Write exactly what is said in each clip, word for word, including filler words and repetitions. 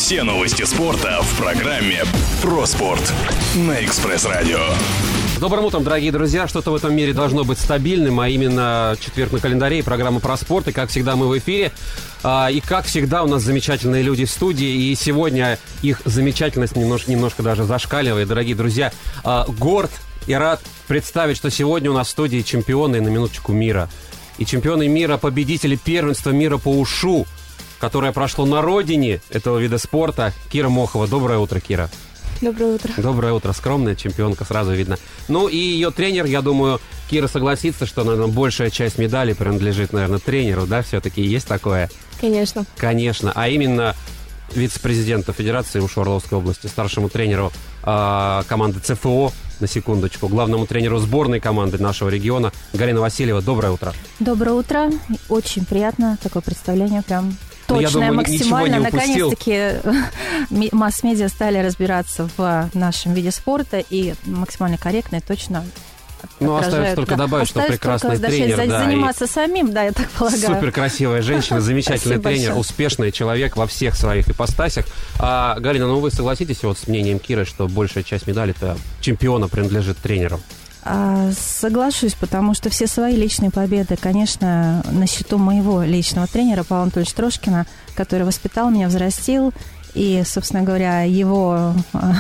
Все новости спорта в программе «Про спорт» на Экспресс-радио. Добрым утром, дорогие друзья. Что-то в этом мире должно быть стабильным, а именно четверг на календаре и программа «Про спорт». И, как всегда, мы в эфире. И, как всегда, у нас замечательные люди в студии. И сегодня их замечательность немножко, немножко даже зашкаливает. Дорогие друзья, горд и рад представить, что сегодня у нас в студии чемпионы, на минуточку, мира. И чемпионы мира, победители первенства мира по ушу, которое прошло на родине этого вида спорта. Кира Мохова. Доброе утро, Кира. Доброе утро. Доброе утро. Скромная чемпионка, сразу видно. Ну и ее тренер, я думаю, Кира согласится, что, наверное, большая часть медалей принадлежит, наверное, тренеру, да? Все-таки есть такое? Конечно. Конечно. А именно вице-президенту Федерации ушу Орловской области, старшему тренеру э, команды ЦФО, на секундочку, главному тренеру сборной команды нашего региона Галина Васильева. Доброе утро. Доброе утро. Очень приятно такое представление, прям точное, я думаю, максимально. Наконец-таки масс-медиа стали разбираться в нашем виде спорта и максимально корректно и точно. Ну, остается только да. добавить, остается что прекрасный только, тренер. Да, да, заниматься самим, да, я так полагаю. Супер красивая женщина, замечательный тренер, большое. Успешный человек во всех своих ипостасях. А, Галина, ну вы согласитесь вот с мнением Киры, что большая часть медалей-то чемпиона принадлежит тренеру? А, соглашусь, потому что все свои личные победы, конечно, на счету моего личного тренера Павла Анатольевича Трошкина, который воспитал меня, взрастил, и, собственно говоря, его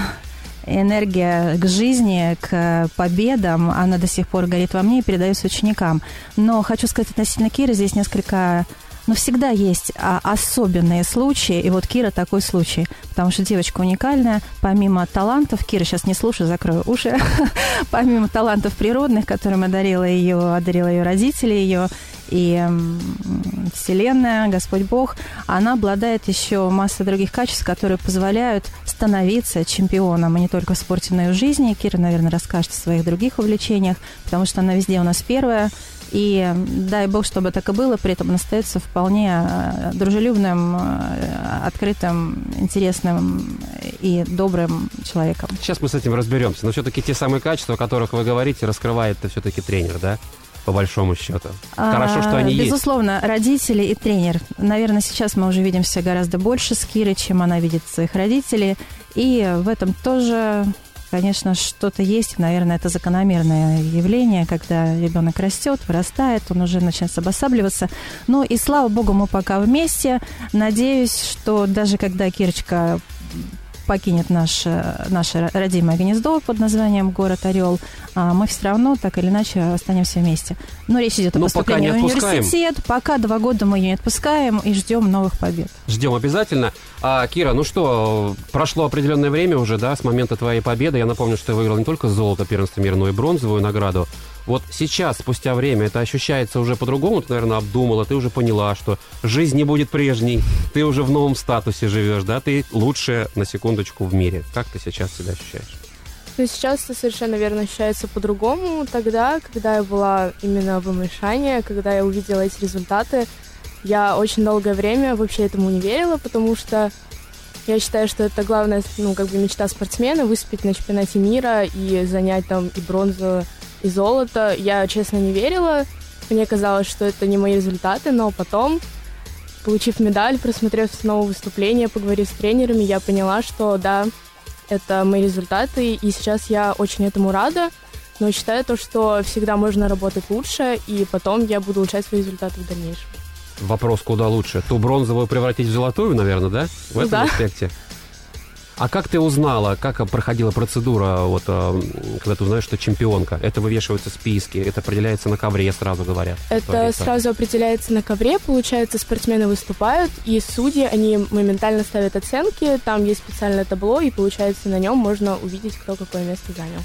энергия к жизни, к победам, она до сих пор горит во мне и передается ученикам. Но хочу сказать относительно Киры, здесь несколько... Но всегда есть а, особенные случаи, и вот Кира такой случай, потому что девочка уникальная, помимо талантов, Кира, сейчас не слушай, закрою уши, помимо талантов природных, которым одарила ее, одарила ее родители ее, и м, Вселенная, Господь Бог, она обладает еще массой других качеств, которые позволяют становиться чемпионом, и не только в спорте, но и в жизни. Кира, наверное, расскажет о своих других увлечениях, потому что она везде у нас первая. И дай бог, чтобы так и было, при этом он остается вполне дружелюбным, открытым, интересным и добрым человеком. Сейчас мы с этим разберемся. Но все-таки те самые качества, о которых вы говорите, раскрывает-то все-таки тренер, да? По большому счету. Хорошо, а, что они безусловно, есть. Безусловно, родители и тренер. Наверное, сейчас мы уже видимся гораздо больше с Кирой, чем она видит своих родителей. И в этом тоже... Конечно, что-то есть, наверное, это закономерное явление, когда ребенок растет, вырастает, он уже начинает обосабливаться. Ну и слава богу, мы пока вместе. Надеюсь, что даже когда Кирочка покинет наше, наше родимое гнездо под названием город Орел, мы все равно так или иначе останемся вместе. Но речь идет о Но поступлении в университет. Пока два года мы ее не отпускаем и ждем новых побед. Ждем обязательно. А, Кира, ну что, прошло определенное время уже, да, с момента твоей победы. Я напомню, что ты выиграл не только золото первенства мира, но и бронзовую награду. Вот сейчас, спустя время, это ощущается уже по-другому? Ты, наверное, обдумала, ты уже поняла, что жизнь не будет прежней, ты уже в новом статусе живешь, да, ты лучшая, на секундочку, в мире. Как ты сейчас себя ощущаешь? Ну, сейчас это совершенно верно ощущается по-другому. Тогда, когда я была именно в Мишане, когда я увидела эти результаты, я очень долгое время вообще этому не верила, потому что я считаю, что это главная, ну, как бы мечта спортсмена — выступить на чемпионате мира и занять там и бронзу, и золото. Я, честно, не верила. Мне казалось, что это не мои результаты, но потом, получив медаль, просмотрев снова выступление, поговорив с тренерами, я поняла, что да, это мои результаты, и сейчас я очень этому рада, но считаю то, что всегда можно работать лучше, и потом я буду улучшать свои результаты в дальнейшем. Вопрос, куда лучше? Ту бронзовую превратить в золотую, наверное, да? В этом да. аспекте. А как ты узнала, как проходила процедура, вот, когда ты узнаешь, что чемпионка? Это вывешиваются списки, это определяется на ковре, сразу говорят. Это сразу определяется на ковре, получается, спортсмены выступают, и судьи, они моментально ставят оценки, там есть специальное табло, и, получается, на нем можно увидеть, кто какое место занял.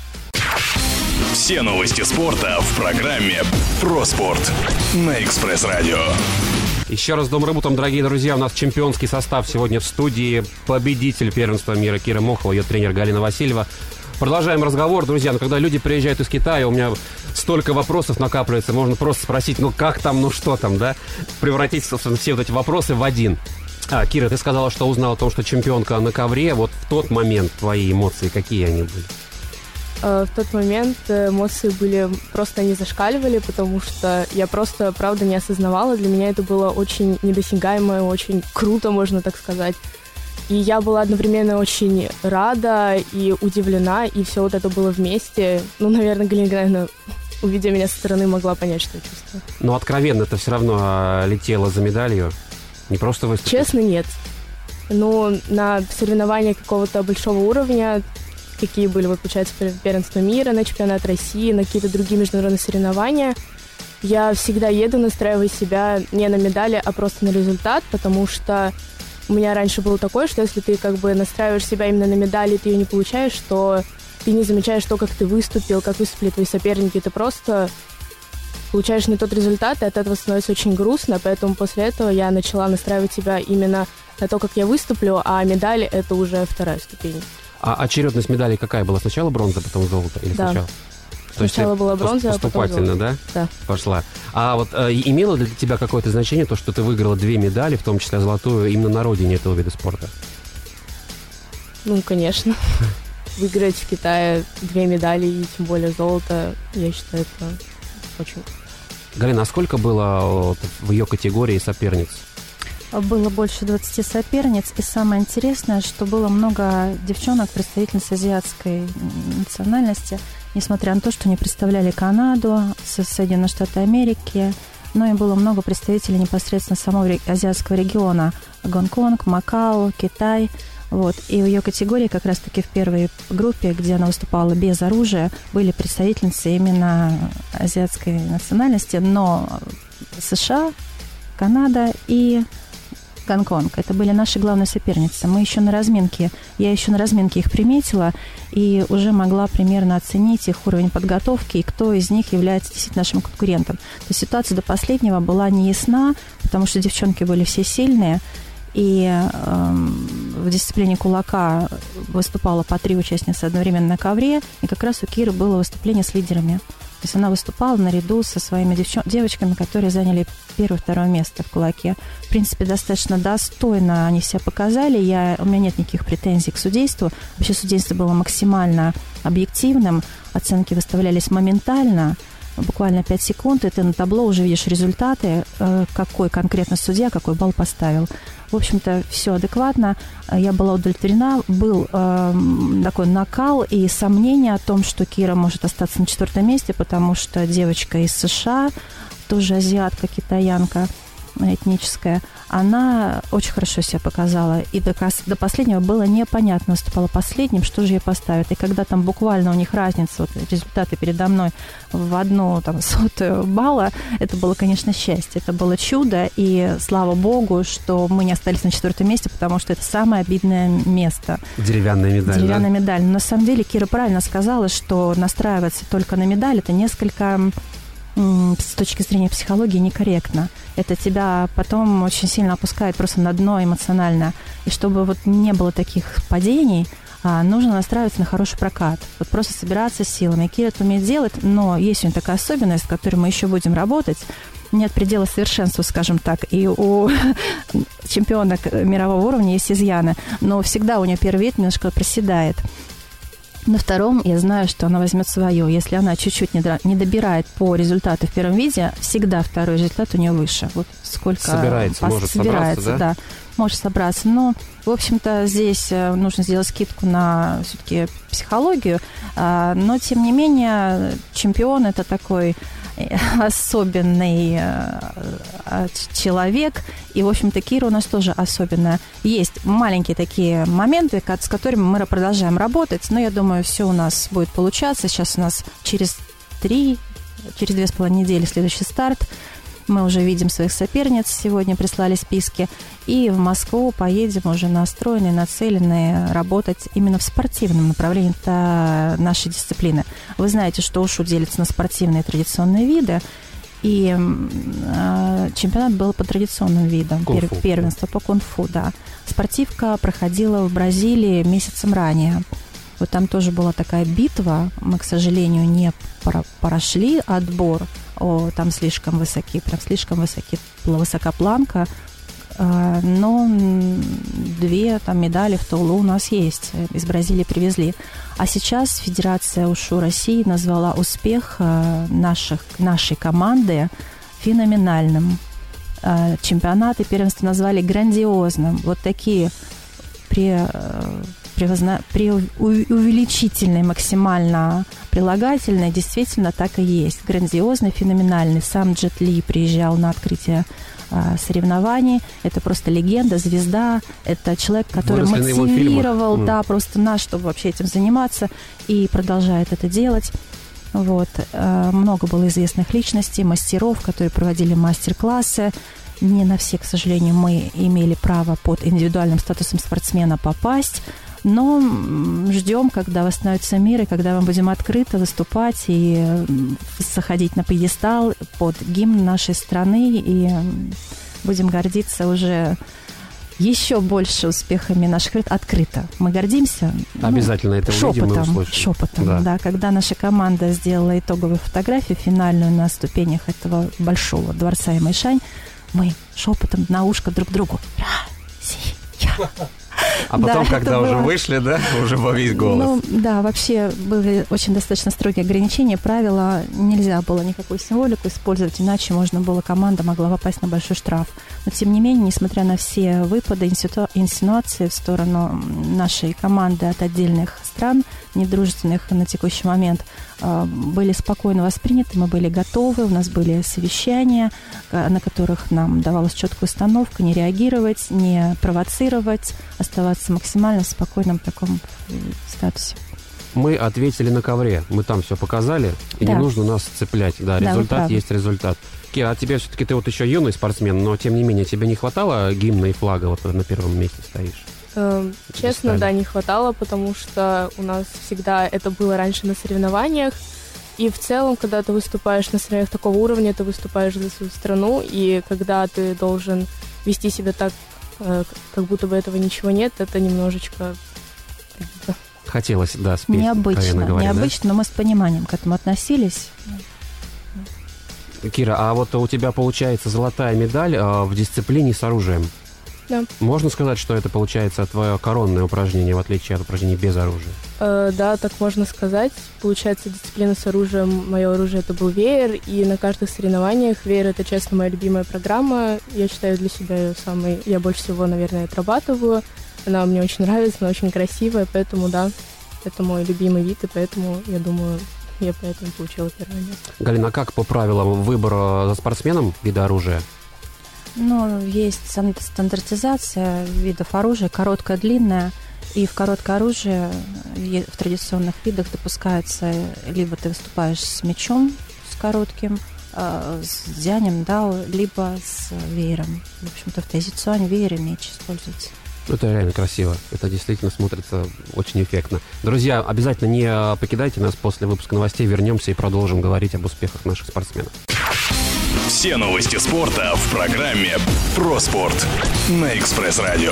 Все новости спорта в программе «Про спорт» на Экспресс-радио. Еще раз добрым утром, дорогие друзья. У нас чемпионский состав сегодня в студии. Победитель первенства мира Кира Мохова, ее тренер Галина Васильева. Продолжаем разговор, друзья. Но когда люди приезжают из Китая, у меня столько вопросов накапливается. Можно просто спросить, ну как там, ну что там, да? Превратить, собственно, все вот эти вопросы в один. А, Кира, ты сказала, что узнала о том, что чемпионка на ковре. Вот в тот момент твои эмоции, какие они были? В тот момент эмоции были просто, они зашкаливали, потому что я просто, правда, не осознавала. Для меня это было очень недосягаемо, очень круто, можно так сказать. И я была одновременно очень рада и удивлена, и все вот это было вместе. Ну, наверное, Галина Геннадьевна, увидя меня со стороны, могла понять, что я чувствую. Но откровенно ты все равно летела за медалью? Не просто выступить? Честно, нет. Ну, на соревнования какого-то большого уровня, какие были, вот, получается, первенство мира, на чемпионат России, на какие-то другие международные соревнования, я всегда еду, настраивая себя не на медали, а просто на результат, потому что у меня раньше было такое, что если ты как бы настраиваешь себя именно на медали, и ты ее не получаешь, то ты не замечаешь то, как ты выступил, как выступили твои соперники, ты просто получаешь не тот результат, и от этого становится очень грустно, поэтому после этого я начала настраивать себя именно на то, как я выступлю, а медали — это уже вторая ступень. А очередность медалей какая была? Сначала бронза, потом золото? Или да. сначала? Сначала есть была бронза, а потом поступательно, золото. да? Да. Пошла. А вот э, имело для тебя какое-то значение то, что ты выиграла две медали, в том числе золотую, именно на родине этого вида спорта? Ну, конечно. Выиграть в Китае две медали и тем более золото, я считаю, это очень... Галина, а сколько было вот, в ее категории соперниц? Было больше двадцати соперниц, и самое интересное, что было много девчонок, представительниц азиатской национальности, несмотря на то, что они представляли Канаду, Соединенные Штаты Америки, но и было много представителей непосредственно самого азиатского региона: Гонконг, Макао, Китай. Вот. И в ее категории как раз-таки в первой группе, где она выступала без оружия, были представительницы именно азиатской национальности, но США, Канада и Гонконг. Это были наши главные соперницы. Мы еще на разминке, я еще на разминке их приметила и уже могла примерно оценить их уровень подготовки и кто из них является действительно нашим конкурентом. То есть ситуация до последнего была неясна, потому что девчонки были все сильные, и э, в дисциплине кулака выступало по три участницы одновременно на ковре, и как раз у Киры было выступление с лидерами. То есть она выступала наряду со своими девчон- девочками, которые заняли первое и второе место в кулаке. В принципе, достаточно достойно они себя показали. Я, у меня нет никаких претензий к судейству. Вообще судейство было максимально объективным. Оценки выставлялись моментально. Буквально пять секунд, и ты на табло уже видишь результаты, какой конкретно судья, какой балл поставил. В общем-то, все адекватно. Я была удовлетворена. Был э, такой накал и сомнение о том, что Кира может остаться на четвертом месте, потому что девочка из США, тоже азиатка, китаянка этническая, она очень хорошо себя показала. И до, до последнего было непонятно, выступала последним, что же ей поставят. И когда там буквально у них разница, вот результаты передо мной в одну там, сотую балла, это было, конечно, счастье. Это было чудо. И слава богу, что мы не остались на четвертом месте, потому что это самое обидное место. Деревянная медаль, Деревянная да? медаль. Но на самом деле Кира правильно сказала, что настраиваться только на медаль, это несколько... с точки зрения психологии некорректно. Это тебя потом очень сильно опускает просто на дно эмоционально. И чтобы вот не было таких падений, нужно настраиваться на хороший прокат. Вот просто собираться с силами. Кира это умеет делать, но есть у нее такая особенность, с которой мы еще будем работать. Нет предела совершенству, скажем так. И у чемпионок мирового уровня есть изъяны. Но всегда у нее первый вид немножко проседает. На втором я знаю, что она возьмет свое. Если она чуть-чуть не, не добирает по результату в первом виде, всегда второй результат у нее выше. Вот сколько собирается, пос- может собирается, собраться, да? да, может собраться. Но, в общем-то, здесь нужно сделать скидку на все-таки психологию. Но, тем не менее, чемпион – это такой особенный человек. И, в общем-то, Кира у нас тоже особенная. Есть маленькие такие моменты, с которыми мы продолжаем работать, но я думаю, все у нас будет получаться. Сейчас у нас через три, через две с половиной недели следующий старт. Мы уже видим своих соперниц, сегодня прислали списки. И в Москву поедем уже настроенные, нацеленные работать именно в спортивном направлении. Это наши дисциплины. Вы знаете, что ушу делится на спортивные традиционные виды. И э, чемпионат был по традиционным видам. Кунг-фу. Пер, первенство по кунг-фу, да. Спортивка проходила в Бразилии месяцем ранее. Вот там тоже была такая битва. Мы, к сожалению, не прошли отбор. О, там слишком высоки, прям слишком высоки, высока планка. Но две там медали в Тулу у нас есть. Из Бразилии привезли. А сейчас Федерация ушу России назвала успех наших, нашей команды феноменальным. Чемпионат и первенство назвали грандиозным. Вот такие при, превозна... при увеличительной максимально прилагательной действительно так и есть. Грандиозный, феноменальный. Сам Джет Ли приезжал на открытие соревнований. Это просто легенда, звезда. Это человек, который Выросли мотивировал, да, просто нас, чтобы вообще этим заниматься, и продолжает это делать. Вот. Много было известных личностей, мастеров, которые проводили мастер-классы. Не на все, к сожалению, мы имели право под индивидуальным статусом спортсмена попасть, но ждем, когда восстановится мир, и когда мы будем открыто выступать и заходить на пьедестал под гимн нашей страны, и будем гордиться уже еще больше успехами наших открыто. Мы гордимся. Обязательно ну, это шепотом, увидим и услышим. Шепотом, да. да. Когда наша команда сделала итоговую фотографию финальную на ступенях этого большого дворца Имэйшань, мы шепотом на ушко друг другу. Россия. А потом, да, когда уже было... вышли, да, уже во весь голос. Ну, да, вообще были очень достаточно строгие ограничения, правила. Нельзя было никакую символику использовать, иначе можно было, команда могла попасть на большой штраф. Но, тем не менее, несмотря на все выпады, инсинуации в сторону нашей команды от отдельных стран, недружественных на текущий момент, были спокойно восприняты, мы были готовы, у нас были совещания, на которых нам давалась четкая установка не реагировать, не провоцировать, оставаться максимально в спокойном таком статусе. Мы ответили на ковре, мы там все показали, и да. не нужно нас цеплять. Да, да, результат есть результат. Кира, а тебе все-таки, ты вот еще юный спортсмен, но тем не менее, тебе не хватало гимна и флага, вот на первом месте стоишь? Э, честно, да, не хватало, потому что у нас всегда это было раньше на соревнованиях. И в целом, когда ты выступаешь на соревнованиях такого уровня, ты выступаешь за свою страну, и когда ты должен вести себя так, э, как будто бы этого ничего нет, это немножечко... Хотелось, да, спеть. Необычно, говоря, необычно, да? но мы с пониманием к этому относились. Кира, а вот у тебя получается золотая медаль э, в дисциплине с оружием. Да. Можно сказать, что это получается твое коронное упражнение, в отличие от упражнений без оружия? Э, да, так можно сказать. Получается, дисциплина с оружием, мое оружие это был веер, и на каждых соревнованиях веер это, честно, моя любимая программа. Я считаю для себя ее самой, я больше всего, наверное, отрабатываю. Она мне очень нравится, она очень красивая, поэтому, да, это мой любимый вид, и поэтому, я думаю, я поэтому получила первое место. Галина, как по правилам выбора за спортсменом вида оружия? Ну, есть стандартизация видов оружия, короткое, длинное, и в короткое оружие в традиционных видах допускается либо ты выступаешь с мечом, с коротким, с дзянем, да, либо с веером. В общем-то, в традиционном веере меч используется. Это реально красиво. Это действительно смотрится очень эффектно. Друзья, обязательно не покидайте нас после выпуска новостей. Вернемся и продолжим говорить об успехах наших спортсменов. Все новости спорта в программе «Про спорт» на Экспресс-радио.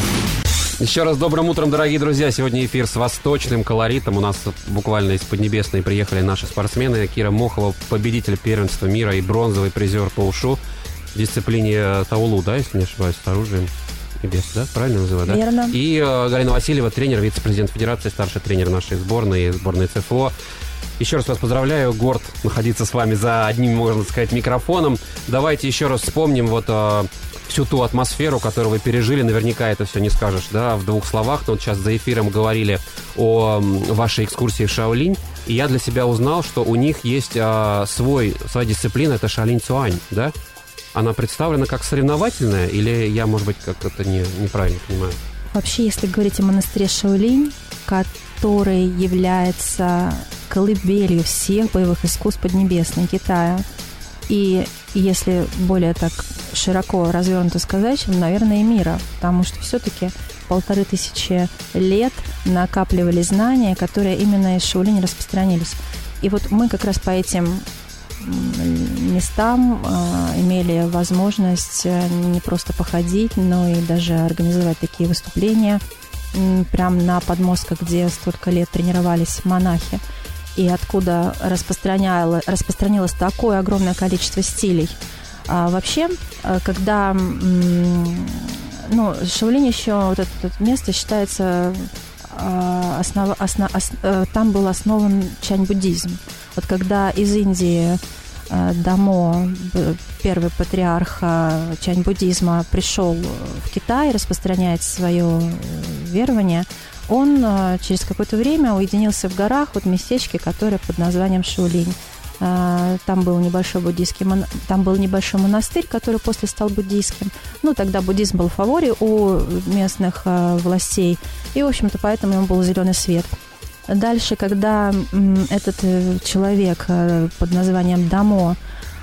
Еще раз добрым утром, дорогие друзья. Сегодня эфир с восточным колоритом. У нас буквально из Поднебесной приехали наши спортсмены. Кира Мохова, победитель первенства мира и бронзовый призер по ушу в дисциплине таулу, да, если не ошибаюсь, с оружием. Без, да? Правильно называю, да? Верно. И э, Галина Васильева, тренер, вице-президент Федерации, старший тренер нашей сборной, сборной ЦФО. Еще раз вас поздравляю, горд находиться с вами за одним, можно сказать, микрофоном. Давайте еще раз вспомним вот э, всю ту атмосферу, которую вы пережили. Наверняка это все не скажешь, да, в двух словах. Но вот сейчас за эфиром говорили о э, вашей экскурсии в Шаолинь. И я для себя узнал, что у них есть э, свой, своя дисциплина, это Шаолинь Цюань, да? Она представлена как соревновательная, или я, может быть, как-то не, неправильно понимаю? Вообще, если говорить о монастыре Шаолинь, который является колыбелью всех боевых искусств Поднебесной Китая, и если более так широко развернуто сказать, наверное, и мира, потому что все-таки полторы тысячи лет накапливали знания, которые именно из Шаолинь распространились. И вот мы как раз по этим местам э, имели возможность не просто походить, но и даже организовать такие выступления э, прямо на подмостках, где столько лет тренировались монахи, и откуда распространяло, распространилось такое огромное количество стилей. А вообще, э, когда э, ну, Шаолинь еще, вот это, это место считается, э, основ, основ, основ, э, там был основан чань-буддизм. Вот когда из Индии э, Дамо, первый патриарх чань-буддизма, пришел в Китай, распространяет свое верования, он через какое-то время уединился в горах, вот в местечке, которое под названием Шаолинь. Там был небольшой буддийский, там был небольшой монастырь, который после стал буддийским. Ну, тогда буддизм был в фаворе у местных властей, и, в общем-то, поэтому ему был зеленый свет. Дальше, когда этот человек под названием Дамо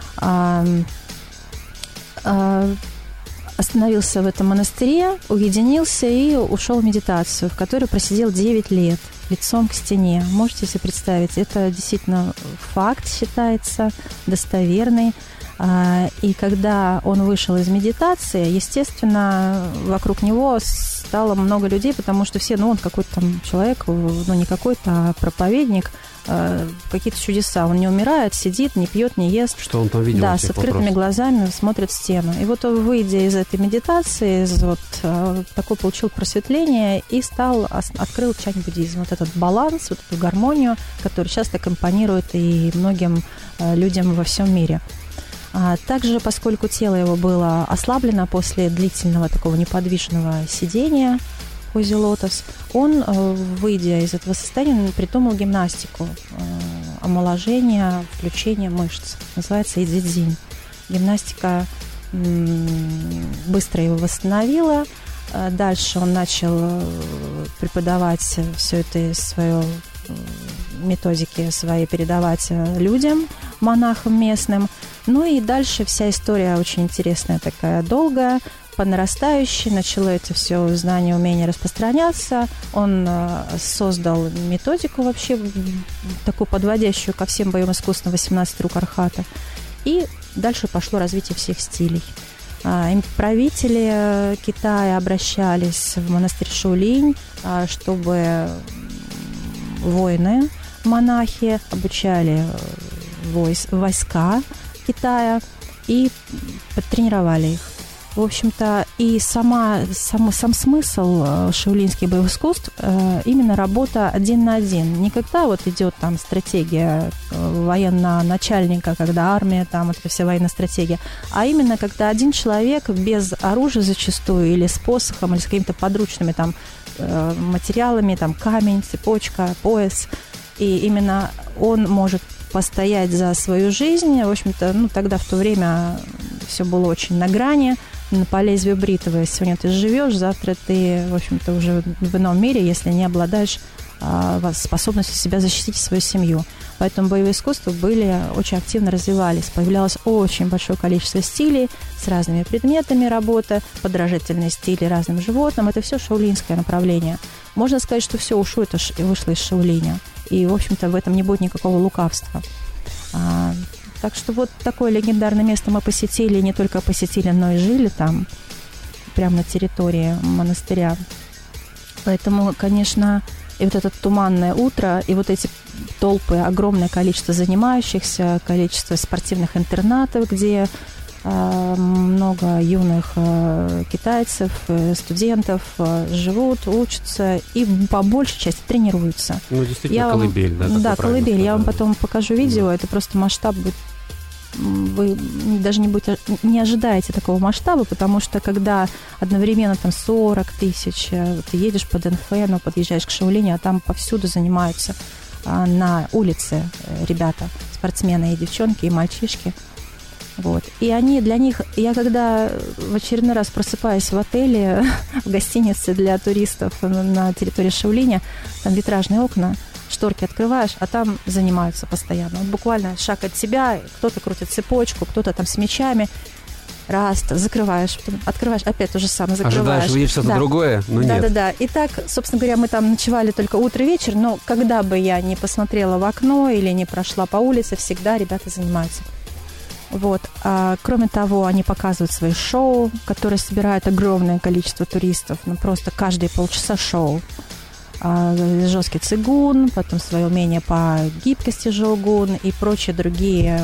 остановился в этом монастыре, уединился и ушел в медитацию, в которой просидел девять лет лицом к стене. Можете себе представить, это действительно факт считается, достоверный. И когда он вышел из медитации, естественно, вокруг него стало много людей, потому что все, ну, он какой-то там человек, ну, не какой-то, а проповедник, какие-то чудеса. Он не умирает, сидит, не пьет, не ест. Что он там видел? Да, с открытыми вопросов. глазами смотрит в стену. И вот он, выйдя из этой медитации, из вот такой получил просветление и стал, открыл чань-буддизм. Вот этот баланс, вот эту гармонию, которая сейчас так импонирует и многим людям во всем мире. А также, поскольку тело его было ослаблено после длительного такого неподвижного сидения в позе лотос, он, выйдя из этого состояния, придумал гимнастику, омоложение, включение мышц. Называется идзидзинь. Гимнастика быстро его восстановила. Дальше он начал преподавать все это свое методики свои, передавать людям, монахам местным. Ну и дальше вся история очень интересная, такая долгая, по нарастающей. Начало это все знание, умение распространяться. Он создал методику вообще такую подводящую ко всем боевым искусствам восемнадцать рук Архата. И дальше пошло развитие всех стилей. Правители Китая обращались в монастырь Шаолинь, чтобы воины, монахи обучали войска Китая и подтренировали их. В общем-то, и сама, сам, сам смысл шаолиньских боевых искусств именно работа один на один. Не когда вот идет там стратегия военного начальника, когда армия, там вот эта вся военная стратегия, а именно когда один человек без оружия зачастую или с посохом, или с какими-то подручными там материалами, там камень, цепочка, пояс, и именно он может постоять за свою жизнь. В общем-то, ну, тогда в то время все было очень на грани, по лезвию бритвы. Сегодня ты живешь, завтра ты, в общем-то, уже в ином мире, если не обладаешь а, способностью себя защитить свою семью. Поэтому боевые искусства были, очень активно развивались. Появлялось очень большое количество стилей с разными предметами работы, подражательные стили разным животным. Это все шаолиньское направление. Можно сказать, что все ушло, это вышло из Шаолиня. И, в общем-то, в этом не будет никакого лукавства. А, так что вот такое легендарное место мы посетили, не только посетили, но и жили там, прямо на территории монастыря. Поэтому, конечно, и вот это туманное утро, и вот эти толпы, огромное количество занимающихся, количество спортивных интернатов, где э, много юных э, китайцев, э, студентов э, живут, учатся и по большей части тренируются. Ну, действительно, я колыбель, да? Да, колыбель. Я вам потом покажу видео, да. Это просто масштаб будет. Вы даже не, будете, не ожидаете такого масштаба, потому что когда одновременно там сорок тысяч, ты едешь по Дэнфэну, подъезжаешь к Шаолиню, а там повсюду занимаются а, на улице ребята, спортсмены и девчонки, и мальчишки. Вот. И они для них... Я когда в очередной раз просыпаюсь в отеле, в гостинице для туристов на территории Шаолиня, там витражные окна, шторки открываешь, а там занимаются постоянно. Вот буквально шаг от тебя, кто-то крутит цепочку, кто-то там с мячами. Раз, закрываешь, потом открываешь, опять то же самое, закрываешь. Ожидаешь увидеть что-то да. другое, но нет. Да-да-да. И так, собственно говоря, мы там ночевали только утро и вечер, но когда бы я не посмотрела в окно или не прошла по улице, всегда ребята занимаются. Вот. А, кроме того, они показывают свои шоу, которые собирают огромное количество туристов. Ну, просто каждые полчаса шоу. А, жесткий цигун, потом свое умение по гибкости жогун и прочие другие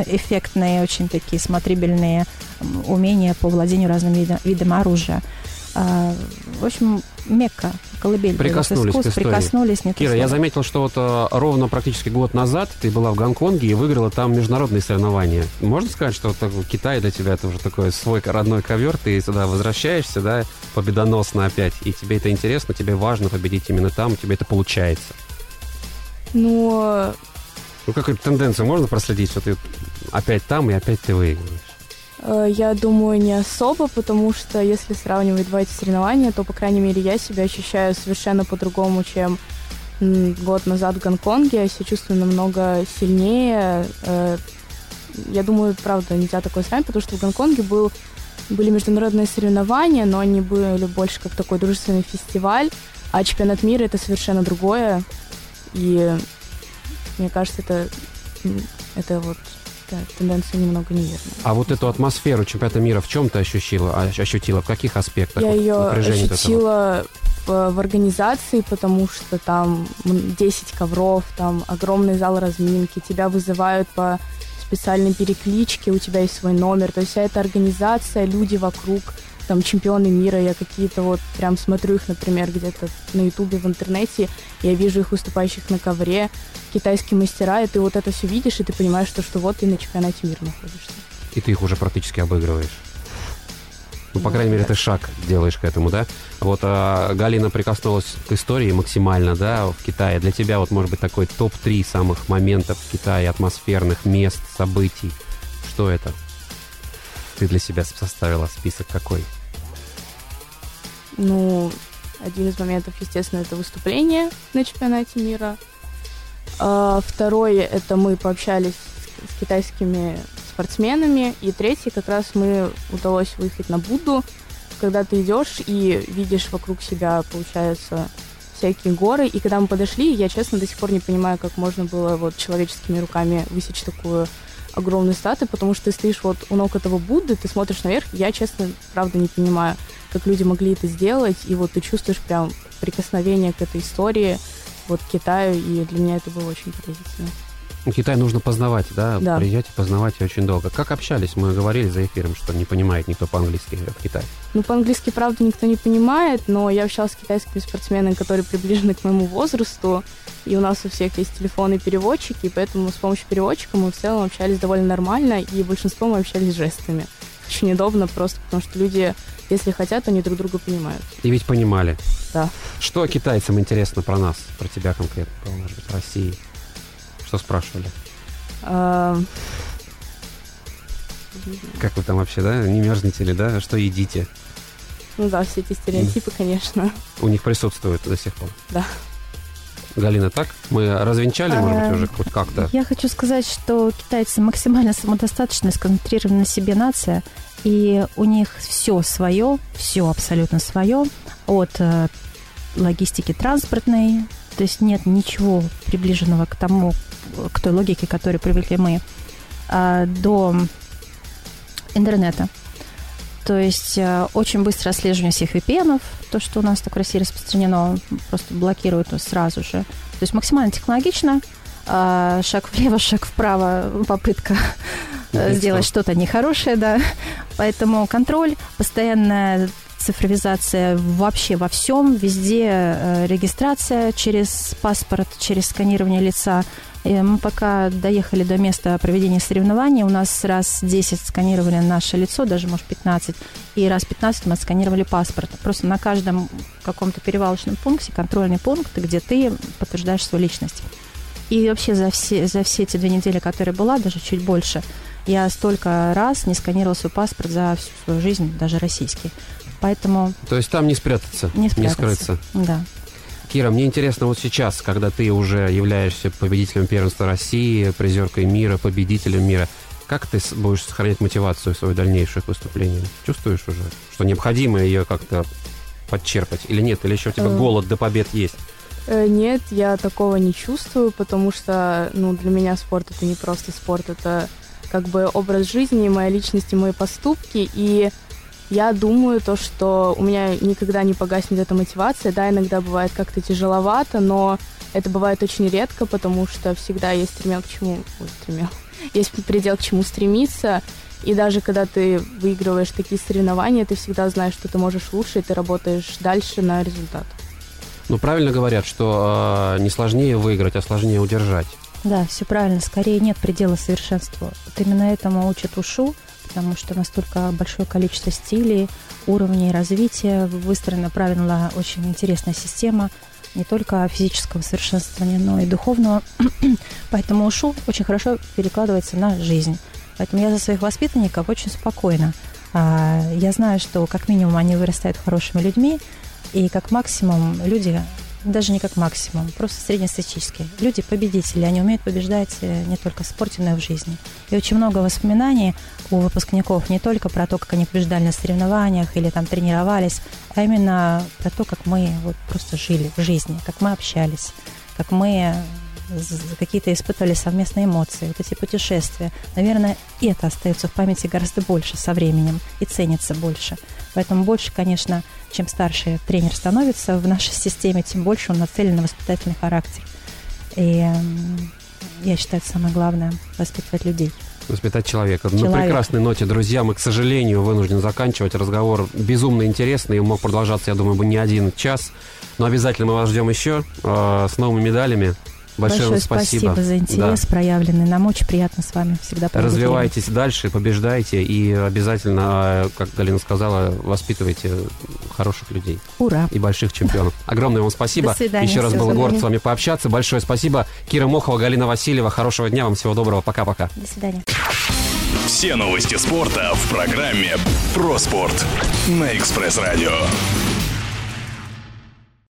эффектные, очень такие смотрибельные умения по владению разным видом, видом оружия. В общем, Мекка, колыбель. Прикоснулись к истории. Прикоснулись, нет Кира, слова. я заметил, что вот а, ровно практически год назад ты была в Гонконге и выиграла там международные соревнования. Можно сказать, что вот Китай для тебя это уже такой свой родной ковер, ты сюда возвращаешься, да, победоносно опять, и тебе это интересно, тебе важно победить именно там, у тебя это получается. Ну, Ну, какую-то тенденцию можно проследить, что ты опять там и опять ты выигрываешь? я думаю, не особо, потому что если сравнивать два эти соревнования, то, по крайней мере, я себя ощущаю совершенно по-другому, чем год назад в Гонконге. Я себя чувствую намного сильнее. Я думаю, правда, нельзя такое сравнить, потому что в Гонконге был, были международные соревнования, но они были больше как такой дружественный фестиваль, а чемпионат мира — это совершенно другое. И мне кажется, это, это вот... Да, тенденция немного неверная. А вот эту атмосферу чемпионата мира в чем ты ощутила? ощутила? В каких аспектах? Я вот, ее напряжение ощутила в, в организации, потому что там десять ковров, там огромный зал разминки, тебя вызывают по специальной перекличке, у тебя есть свой номер. То есть вся эта организация, люди вокруг, там чемпионы мира, я какие-то вот прям смотрю их, например, где-то на Ютубе, в интернете, я вижу их выступающих на ковре, китайские мастера, и ты вот это все видишь, и ты понимаешь, что, что вот ты на чемпионате мира находишься. И ты их уже практически обыгрываешь. Ну, по Ну, крайней мере, да. ты шаг делаешь к этому, да? Вот а, Галина прикоснулась к истории максимально, да, в Китае. Для тебя вот, может быть, такой топ три самых моментов в Китае, атмосферных мест, событий. Что это? Ты для себя составила список какой? Ну, один из моментов, естественно, это выступление на чемпионате мира. А, второе, это мы пообщались с, с китайскими спортсменами. И третий, как раз мы удалось выехать на Будду, когда ты идешь и видишь вокруг себя, получается, всякие горы. И когда мы подошли, я, честно, до сих пор не понимаю, как можно было вот человеческими руками высечь такую огромную статую, потому что ты стоишь вот у ног этого Будды, ты смотришь наверх. Я, честно, правда не понимаю, как люди могли это сделать. И вот ты чувствуешь прям прикосновение к этой истории, вот к Китаю, и для меня это было очень поразительно. Китай нужно познавать, да? Да. Приезжать и познавать и очень долго. Как общались? Мы говорили за эфиром, что не понимает никто по-английски в Китае. Ну, по-английски, правда, никто не понимает, но я общалась с китайскими спортсменами, которые приближены к моему возрасту, и у нас у всех есть телефоны-переводчики, и поэтому с помощью переводчика мы в целом общались довольно нормально, и большинство мы общались жестами. Очень удобно просто, потому что люди, если хотят, они друг друга понимают. И ведь понимали. Да. Что китайцам интересно про нас, про тебя конкретно, про, может быть, России? Что спрашивали? А, Как вы там вообще, да? Не мерзнете ли, да? Что едите? Ну да, все эти стереотипы, конечно. У них присутствуют до сих пор. Да. Галина, так? Мы развенчали, может быть, уже хоть как-то? Я хочу сказать, что китайцы максимально самодостаточная, сконцентрирована на себе нация, и у них все свое, все абсолютно свое, от э, логистики транспортной, то есть нет ничего приближенного к тому, к той логике, к которой привыкли мы, э, до интернета. То есть э, очень быстрое отслеживание всех ви пи эн-ов, то, что у нас так в России распространено, просто блокируют сразу же. То есть максимально технологично, э, шаг влево, шаг вправо, попытка э, сделать что-то нехорошее, да. Поэтому контроль, постоянная цифровизация вообще во всем, везде э, регистрация через паспорт, через сканирование лица. И мы пока доехали до места проведения соревнований, у нас раз десять сканировали наше лицо, даже, может, пятнадцать, и раз пятнадцать мы отсканировали паспорт. Просто на каждом каком-то перевалочном пункте, контрольный пункт, где ты подтверждаешь свою личность. И вообще за все, за все эти две недели, которые была, даже чуть больше, я столько раз не сканировала свой паспорт за всю свою жизнь, даже российский. Поэтому... То есть там не спрятаться, не, спрятаться. не скрыться. Да. Кира, мне интересно вот сейчас, когда ты уже являешься победителем первенства России, призеркой мира, победителем мира, как ты будешь сохранять мотивацию в своих дальнейших выступлениях? Чувствуешь уже, что необходимо ее как-то подчерпать или нет? Или еще у тебя голод до побед есть? Нет, я такого не чувствую, потому что, ну, для меня спорт — это не просто спорт, это как бы образ жизни, моя личность и мои поступки, и я думаю, то, что у меня никогда не погаснет эта мотивация. Да, иногда бывает как-то тяжеловато, но это бывает очень редко, потому что всегда я стремел к чему? Ой, стремел. есть предел, к чему стремиться. И даже когда ты выигрываешь такие соревнования, ты всегда знаешь, что ты можешь лучше, и ты работаешь дальше на результат. Ну, правильно говорят, что э, не сложнее выиграть, а сложнее удержать. Да, все правильно. Скорее нет предела совершенству. Вот именно этому учат ушу, потому что настолько большое количество стилей, уровней развития, выстроена правильно очень интересная система не только физического совершенствования, но и духовного. Поэтому ушу очень хорошо перекладывается на жизнь. Поэтому я за своих воспитанников очень спокойна. Я знаю, что как минимум они вырастают хорошими людьми, и как максимум люди, даже не как максимум, просто среднестатистические, люди победители, они умеют побеждать не только в спорте, но и в жизни. И очень много воспоминаний у выпускников не только про то, как они побеждали на соревнованиях или там тренировались, а именно про то, как мы вот просто жили в жизни, как мы общались, как мы какие-то испытывали совместные эмоции, вот эти путешествия. Наверное, это остается в памяти гораздо больше со временем и ценится больше. Поэтому больше, конечно, чем старше тренер становится в нашей системе, тем больше он нацелен на воспитательный характер. И я считаю, это самое главное – воспитывать людей. Воспитать человека. Человек. На прекрасной ноте, друзья, мы, к сожалению, вынуждены заканчивать. Разговор безумно интересный, и мог продолжаться, я думаю, бы не один час. Но обязательно мы вас ждем еще э, с новыми медалями. Большое, Большое спасибо. спасибо за интерес да. проявленный. Нам очень приятно с вами всегда проводить. Развивайтесь время. Дальше, побеждайте и обязательно, как Галина сказала, воспитывайте хороших людей. Ура! И больших чемпионов. Огромное вам спасибо. До свидания. Еще раз Всего был доброго. горд с вами пообщаться. Большое спасибо. Кира Мохова, Галина Васильева. Хорошего дня вам. Всего доброго. Пока-пока. До свидания. Все новости спорта в программе «Про спорт» на Экспресс Радио.